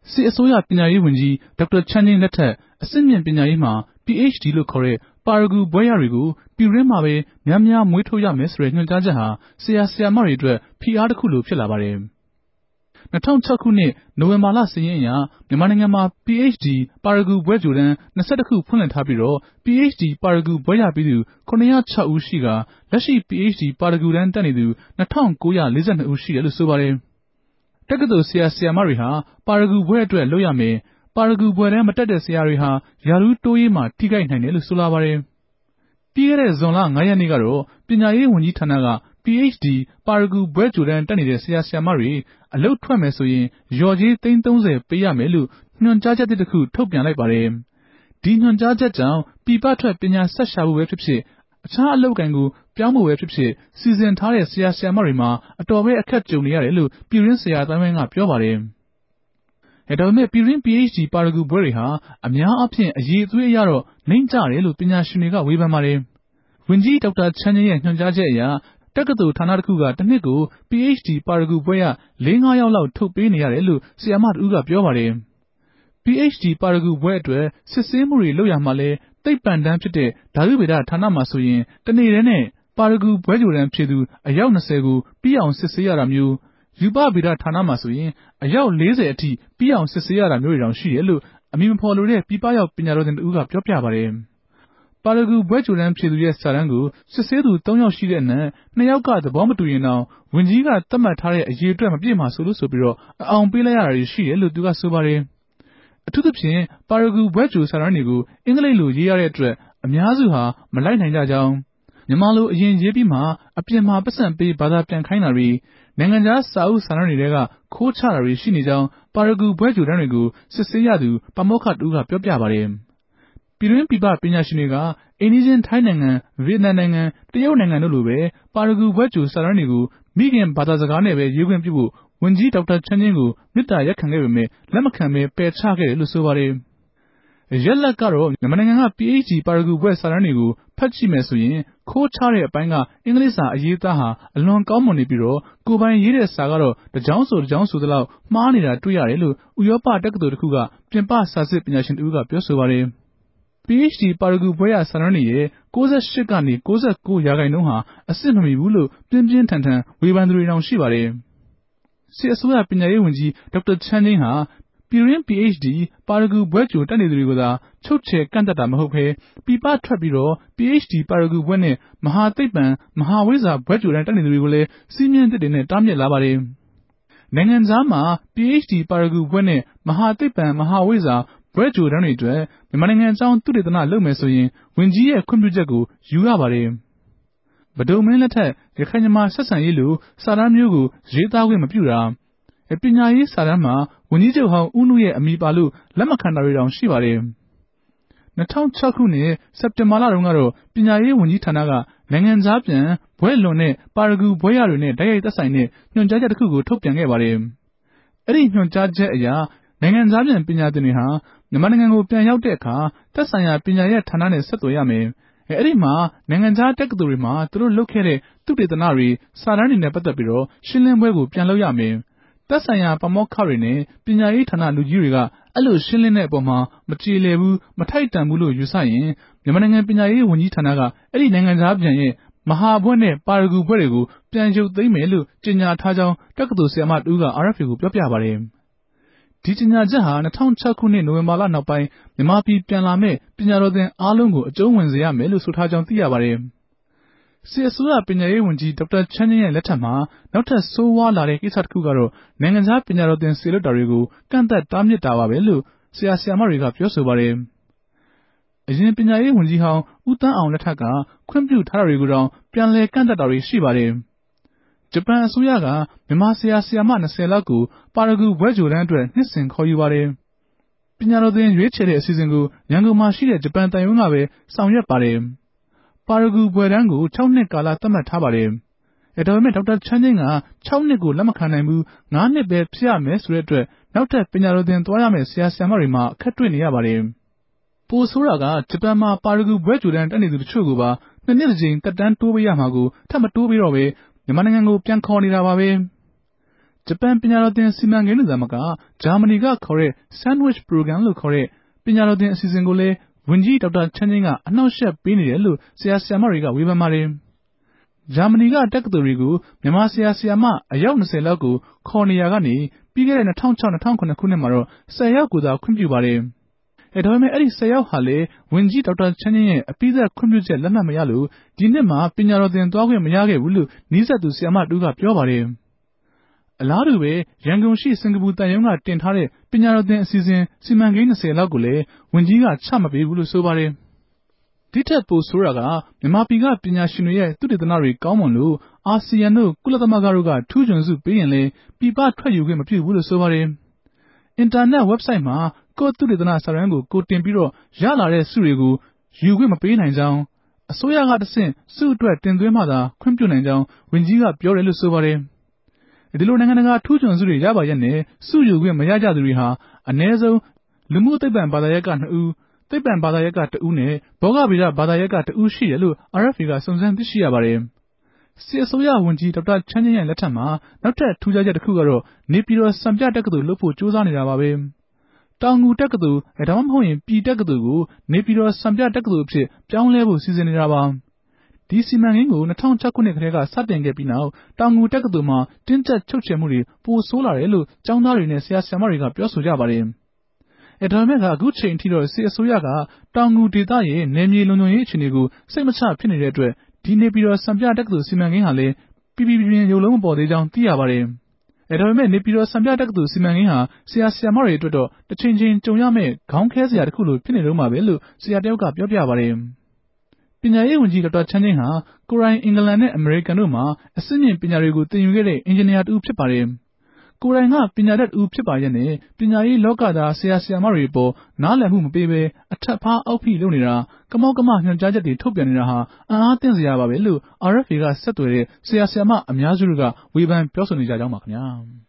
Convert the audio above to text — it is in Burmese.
စစ်အစိုးရပညာရေးဝန်ကြီးဒေါက်တာချမ်းငြိမ်းလက်ထက်အဆင့်မြင့်ပညာရေးမှာ PhD လို့ခေါ်တဲ့ပါရဂူဘွဲ့ရတွေကိုပြည်တွင်းမှာပဲများများမွေးထုတ်ရမယ်ဆိုတဲ့ညွှန်ကြားချက်ဟာဆရာဆရာမတွေအတွက်ဖိအားတစ်ခုလိုဖြစ်လာပါတယ်။ 2006 ခုနှစ်နိုဝင်ဘာလစာရင်းအရမြန်မာနိုင်ငံမှာ PhD ပါရဂူဘွဲ့ကြိုတန်း22ခုဖွင့်လှစ်ထားပြီးတော့ PhD ပါရဂူဘွဲ့ရပြီးသူ906ဦးရှိကာလက်ရှိ PhD ပါရဂူတန်းတက်နေသူ2942ဦးရှိတယ်လို့ဆိုပါတယ်။ တက္ကသိုလ်ဆရာဆရာမတွေဟာပါရဂူဘွဲ့အတွက်လုပ်ရမယ်၊ ပါရဂူဘွဲ့တန်းမတက်တဲ့ဆရာတွေဟာရာထူးတိုးရေးမှာထိခိုက်နိုင်တယ်လို့ဆိုလာပါတယ်။ ပြီးခဲ့တဲ့ဇွန်လ 5 ရက်နေ့ကတော့ပညာရေးဝန်ကြီးဌာနက PhD ပါရဂူဘွဲ့ကြိုတန်းတက်နေတဲ့ဆရာဆရာမတွေအလုပ်ထွက်မယ်ဆိုရင်လျော်ကြေးသိန်း30ပေးရမယ်လို့ညွှန်ကြားချက်တစ်ခုထုတ်ပြန်လိုက်ပါတယ်။ ဒီညွှန်ကြားချက်ကြောင့်ပြည်ပထွက်ပညာဆက်ရှာဖို့ပဲဖြစ်ဖြစ်အခြားအလုပ်အကိုင်ကိုပြောင်းဖို့ပဲဖြစ်ဖြစ်စီစဉ်ထားတဲ့ဆရာဆရာမတွေမှာအတော်ပဲအခက်ကြုံနေရတယ်လို့ပြည်တွင်းဆရာအသိုင်းအဝိုင်းကပြောပါတယ်။ ဒါပေမဲ့ပြည်တွင်း PhD ပါရဂူဘွဲ့တွေဟာအများအားဖြင့်အရည်အသွေးအရတော့နိမ့်ကျတယ်လို့ပညာရှင်တွေကဝေဖန်ပါတယ်။ ဝန်ကြီးဒေါက်တာချမ်းငြိမ်းရဲ့ညွှန်ကြားချက်အရတက္ကသိုလ်ဌာနတစ်ခုကတစ်နှစ်ကို PhD ပါရဂူဘွဲ့ရ 4-5 ယောက်လောက်ထုတ်ပေးနေရတယ်လို့ဆရာမတစ်ဦးကပြောပါတယ်။ PhD ပါရဂူဘွဲ့အတွက်စစ်ဆေးမှုတွေလုပ်ရာမှာလည်းသိပ္ပံတန်းဖြစ်တဲ့ဓာတုဗေဒဌာနမှာဆိုရင်တစ်နေ့တည်းနဲ့ပါရဂူဘွဲ့ကြိုတန်းဖြေသူအယောက်20ကိုပြီးအောင်စစ်ဆေးရတာမျိုး၊ ရူပဗေဒဌာနမှာဆိုရင်အယောက်40အထိပြီးအောင်စစ်ဆေးရတာမျိုးတွေတောင်ရှိတယ်လို့အမည်မဖော်လိုတဲ့ပြည်ပရောက်ပညာတော်သင်တစ်ဦးကပြောပြပါတယ်။ ပါရဂူဘွဲ့ကြိုတန်းဖြေသူရဲ့စာတမ်းကိုစစ်ဆေးသူ3ယောက်ရှိတဲ့အနက်2ယောက်ကသဘောမတူရင်တောင်ဝန်ကြီးကသတ်မှတ်ထားတဲ့အရေအတွက်မပြည့်မှာစိုးလို့ဆိုပြီးအအောင်ပေးလိုက်ရတာတွေရှိတယ်လို့သူကဆိုပါတယ်။ အထူးသဖြင့်ပါရဂူဘွဲ့ကြိုစာတမ်းတွေကိုအင်္ဂလိပ်လိုရေးရတဲ့အတွက်အများစုဟာမလိုက်နိုင်ကြကြောင်း၊ မြန်မာလိုအရင်ရေးပြီးမှအပြင်မှာပိုက်ဆံပေးဘာသာပြန်ခိုင်းတာတွေနိုင်ငံခြားစာအုပ်စာတမ်းတွေထဲကခိုးချတာတွေရှိနေကြောင်းပါရဂူဘွဲ့ကြိုတန်းတွေကိုစစ်ဆေးရသူပါမောက္ခတစ်ဦးကပြောပြပါတယ်။ ပြည်တွင်းပြည်ပပညာရှင်တွေကအိမ်နီးချင်းထိုင်းနိုင်ငံ၊ ဗီယက်နမ်နိုင်ငံ၊ တရုတ်နိုင်ငံတို့လိုပဲပါရဂူဘွဲ့ကြိုစာတမ်းတွေကိုမိခင်ဘာသာစကားနဲ့ပဲရေးခွင့်ပြုဖို့ဝန်ကြီးဒေါက်တာချမ်းငြိမ်းကိုမေတ္တာရပ်ခံခဲ့ပေမယ့်လက်မခံဘဲပယ်ချခဲ့တယ်လို့ဆိုပါတယ်။ ရလဒ်ကတော့မြန်မာနိုင်ငံက PhD ပါရဂူဘွဲ့စာတမ်းတွေကိုဖတ်ကြည့်မယ်ဆိုရင်ခိုးချတဲ့အပိုင်းကအင်္ဂလိပ်စာအရေးအသားဟာအလွန်ကောင်းမွန်နေပြီးတော့ကိုယ်ပိုင်ရေးတဲ့စာကတော့တစ်ကြောင်းဆိုသလောက်မှားနေတာတွေ့ရတယ်လို့ဥရောပတက္ကသိုလ်တစ်ခုကပြင်ပစာစစ်ပညာရှင်တစ်ဦးကပြောဆိုပါတယ်။ PhD ပါရဂူဘွဲ့ရစာတမ်းတွေရဲ့98ကနေ99ရာခိုင်နှုန်းဟာအစစ်မမီဘူးလို့ပြင်းပြင်းထန်ထန်ဝေဖန်သူတွေတောင်ရှိပါတယ်။ စစ်အစိုးရပညာရေးဝန်ကြီးဒေါက်တာချမ်းငြိမ်းဟာပြည်တွင်း PhD ပါရဂူဘွဲ့ကြိုတက်နေသူတွေကိုသာချုပ်ချယ်ကန့်သတ်တာမဟုတ်ဘဲပြည်ပထွက်ပြီးတော့ PhD ပါရဂူဘွဲ့နဲ့မဟာသိပ္ပံမဟာဝိဇ္ဇာဘွဲ့ကြိုတန်းတက်နေသူတွေကိုလည်းစည်းမျဉ်းသစ်တွေနဲ့တားမြစ်လာပါတယ်။ နိုင်ငံခြားမှာ PhD ပါရဂူဘွဲ့နဲ့မဟာသိပ္ပံမဟာဝိဇ္ဇာဘွဲ့ကြိုတန်းတွေအတွက်မြန်မာနိုင်ငံအကြောင်းသုတေသနလုပ်မယ်ဆိုရင်ဝန်ကြီးရဲ့ခွင့်ပြုချက်ကိုယူရပါတယ်။ ဗဒုံမင်းလက်ထက်ရခိုင်မြန်မာဆက်ဆံရေးလိုစာတမ်းမျိုးကိုရေးသားခွင့်မပြုတာ၊ ပညာရေးစာတမ်းမှာဝန်ကြီးချုပ်ဟောင်းဦးနုရဲ့အမည်ပါလို့လက်မခံတာတွေတောင်ရှိပါတယ်။ 2006 ခုနှစ်စက်တင်ဘာလတုန်းကတော့ပညာရေးဝန်ကြီးဌာနကနိုင်ငံခြားပြန်ဘွဲ့လွန်တဲ့ပါရဂူဘွဲ့ရတွေနဲ့တိုက်ရိုက်သက်ဆိုင်တဲ့ညွှန်ကြားချက်တစ်ခုကိုထုတ်ပြန်ခဲ့ပါတယ်။ အဲဒီညွှန်ကြားချက်အရနိုင်ငံခြားပြန်ပညာသင်တွေဟာမြန်မာနိုင်ငံကိုပြန်ရောက်တဲ့အခါသက်ဆိုင်ရာပညာရပ်ဌာနနဲ့ဆက်သွယ်ရမယ်။ အဲဒီမှာနိုင်ငံခြားတက္ကသိုလ်တွေမှာသူတို့လုပ်ခဲ့တဲ့သုတေသနတွေစာတမ်းတွေနဲ့ပတ်သက်ပြီးရှင်းလင်းပွဲကိုပြန်လုပ်ရမယ်။ သက်ဆိုင်ရာပါမောက္ခတွေနဲ့ပညာရေးဌာနလူကြီးတွေကအဲ့လိုရှင်းလင်းတဲ့အပေါ်မှာမကျေလည်ဘူးမထိုက်တန်ဘူးလို့ယူဆရင်မြန်မာနိုင်ငံပညာရေးဝန်ကြီးဌာနကအဲ့ဒီနိုင်ငံခြားပြန်ရဲ့မဟာဘွဲ့နဲ့ပါရဂူဘွဲ့တွေကိုပြန်ရုပ်သိမ်းမယ်လို့ကြေညာထားကြောင်းတက္ကသိုလ်ဆရာမတစ်ဦးက RFA ကိုပြောပြပါတယ်။ ဒီကြေညာချက်ဟာ2006 ခုနှစ်နိုဝင်ဘာလနောက်ပိုင်းမြန်မာပြည်ပြန်လာမယ့်ပညာတော်သင်အားလုံးကိုအကျုံးဝင်စေရမယ်လို့ဆိုထားကြောင်းသိရပါတယ်။ စစ်အစိုးရပညာရေးဝန်ကြီးဒေါက်တာချမ်းငြိမ်းရဲ့လက်ထက်မှာနောက်ထပ်ဆိုးဝါးလာတဲ့ကိစ္စတစ်ခုကတော့နိုင်ငံခြားပညာတော်သင်စေလွှတ်တာတွေကိုကန့်သတ်တားမြစ်တာပါပဲလို့ဆရာဆရာမတွေကပြောဆိုပါတယ်။ အရင်ပညာရေးဝန်ကြီးဟောင်းဦးသန်းအောင်လက်ထက်ကခွင့်ပြုထားတာတွေကိုတောင်ပြန်လည်ကန့်သတ်တာတွေရှိပါတယ်။ ဂျပန်အစိုးရကမြန်မာဆရာဆရာမ20လောက်ကိုပါရဂူဘွဲ့ကြိုတန်းအတွက်နှစ်စဉ်ခေါ်ယူပါတယ်။ ပညာတော်သင်ရွေးချယ်တဲ့အစီအစဉ်ကိုရန်ကုန်မှာရှိတဲ့ဂျပန်သံရုံးကပဲဆောင်ရွက်ပါတယ်။ ပါရဂူဘွဲ့တန်းကို6နှစ်ကာလသတ်မှတ်ထားပါတယ်။ ဒါပေမဲ့ဒေါက်တာချမ်းငြိမ်းက6နှစ်ကိုလက်မခံနိုင်ဘူး5နှစ်ပဲဖြစ်ရမယ်ဆိုတဲ့အတွက်နောက်ထပ်ပညာတော်သင်သွားရမယ့်ဆရာဆရာမတွေမှာအခက်တွေ့နေရပါတယ်။ ပိုဆိုးတာကဂျပန်မှာပါရဂူဘွဲ့ကြိုတန်းတက်နေသူတချို့ကိုပါ2နှစ်တစ်ကြိမ်သက်တမ်းတိုးပေးရမှာကိုထပ်မတိုးပေးတော့ဘဲမြန်မာနိုင်ငံကိုပြန်ခေါ်နေတာပါပဲ။ဂျပန်ပညာတော်သင်စီမံကိန်းတွေသာမကဂျာမနီကခေါ်တဲ့ Sandwich Program လို့ခေါ်တဲ့ပညာတော်သင်အစီအစဉ်ကိုလည်းဝန်ကြီးဒေါက်တာချမ်းငြိမ်းကအနှောက်အယှက်ပေးနေတယ်လို့ဆရာဆရာမတွေကဝေဖန်ပါတယ်။ဂျာမနီကတက္ကသိုလ်တွေကိုမြန်မာဆရာဆရာမအယောက်20လောက်ကိုခေါ်နေရကနေပြီးခဲ့တဲ့2006-2009ခုနှစ်မှာတော့10ယောက်ကိုသာခွင့်ပြုပါတယ်။ဒါပေမဲ့အဲ့ဒီ10ယောက်ဟာလည်းဝန်ကြီးဒေါက်တာချမ်းငြိမ်းရဲ့အပိသက်ခွင့်ပြုချက်လက်မှတ်မရလို့ဒီနှစ်မှာပညာတော်သင်သွားခွင့်မရခဲ့ဘူးလို့နီးစပ်သူဆရာမတူကပြောပါတယ်။အလားတူပဲရန်ကုန်ရှိစင်ကာပူတန်ယုံကတင်ထားတဲ့ပညာတော်သင်အစီအစဉ်စီမံကိန်း20လောက်ကိုလည်းဝန်ကြီးကချမပေးဘူးလို့ဆိုပါတယ်။ဒီထက်ပိုဆိုးတာကမြန်မာပြည်ကပညာရှင်တွေရဲ့သုတေသနတွေကောင်းမွန်လို့အာဆီယံတို့ကုလသမဂ္ဂတို့ကထူးချွန်စုပေးရင်လည်းပြည်ပထွက်ယူခွင့်မပြုဘူးလို့ဆိုပါတယ်။အင်တာနက် website မှာကိုယ့်သုတေသနစာတမ်းကိုကိုတင်ပြီးတော့ရလာတဲ့စုတွေကိုယူခွင့်မပေးနိုင်ကြောင်းအစိုးရကတဆင့်စုအတွက်တင်သွင်းမှသာခွင့်ပြုနိုင်ကြောင်းဝန်ကြီးကပြောတယ်လို့ဆိုပါတယ်။ဒီလိုနိုင်ငံတကာထူးချွန်စုတွေရပါရက်နဲ့စုယူခွင့်မရကြသူတွေဟာအ ਨੇ ဆုံးလူမှုသိပ္ပံဘာသာရပ်က2ဦးသိပ္ပံဘာသာရပ်က1ဦးနဲ့ဘောဂဗေဒဘာသာရပ်က1ဦးရှိတယ်လို့ RFA ကစုံစမ်းသိရှိရပါတယ်။စစ်အစိုးရဝန်ကြီးဒေါက်တာချမ်းငြိမ်းရဲ့လက်ထက်မှာနောက်ထပ်ထူးခြားချက်တစ်ခုကတော့နေပြည်တော်စံပြတက္ကသိုလ်လုပ်ဖို့ကြိုးစားနေတာပါပဲ။တောင်ငူတက္ကသိုလ်ဒါမှမဟုတ်ရင်ပြည်တက္ကသိုလ်ကိုနေပြည်တော်စံပြတက္ကသိုလ်အဖြစ်ပြောင်းလဲဖို့စီစဉ်နေတာပါ။ဒီစီမံကိန်းကို2006ခုနှစ်ကတည်းကစတင်ခဲ့ပြီးနောက်တောင်ငူတက္ကသိုလ်မှာတင်းကျပ်ချုပ်ချယ်မှုတွေပိုဆိုးလာတယ်လို့ကျောင်းသားတွေနဲ့ဆရာဆရာမတွေကပြောဆိုကြပါတယ်။ဒါပေမဲ့အခုချိန်အထိတော့စစ်အစိုးရကတောင်ငူဒေသရဲ့နယ်မြေလုံခြုံရေးအခြေအနေကိုစိတ်မချဖြစ်နေတဲ့အတွက်ဒီနေပြည်တော်စံပြတက္ကသိုလ်စီမံကိန်းဟာလည်းပြပြပြင်းရုပ်လုံးမပေါ်သေးကြောင်းသိရပါတယ်။ဒါပေမဲ့နေပြည်တော်စံပြတက္ကသိုလ်စီမံကိန်းဟာဆရာဆရာမတွေအတွက်တော့တစ်ချိန်ချိန်ကြုံရမယ့်ခေါင်းခဲစရာတစ်ခုလိုဖြစ်နေတော့မှာပဲလို့ဆရာတယောက်ကပြောပြပါတယ်။ပညာရေးဝန်ကြီးဒေါက်တာချမ်းငြိမ်းဟာကိုယ်တိုင်အင်္ဂလန်နဲ့အမေရိကန်တို့မှာအဆင့်မြင့်ပညာတွေကိုသင်ယူခဲ့တဲ့အင်ဂျင်နီယာတစ်ဦးဖြစ်ပါတယ်။ကိုယ်တိုင်ကပညာတတ်တစ်ဦးဖြစ်ပါရဲ့နဲ့ပညာရေးလောကသားဆရာဆရာမတွေအပေါ်နားလည်မှုမပေးဘဲအထက်ဖားအောက်ဖိလုပ်နေတာကမောက်ကမညွှန်ကြားချက်တွေထုတ်ပြန်နေတာဟာအံ့အားသင့်စရာပါပဲလို့ RFA ကဆက်သွယ်တဲ့ဆရာဆရာမအများစုကဝေဖန်ပြောဆိုနေကြကြောင်းပါခင်ဗျာ။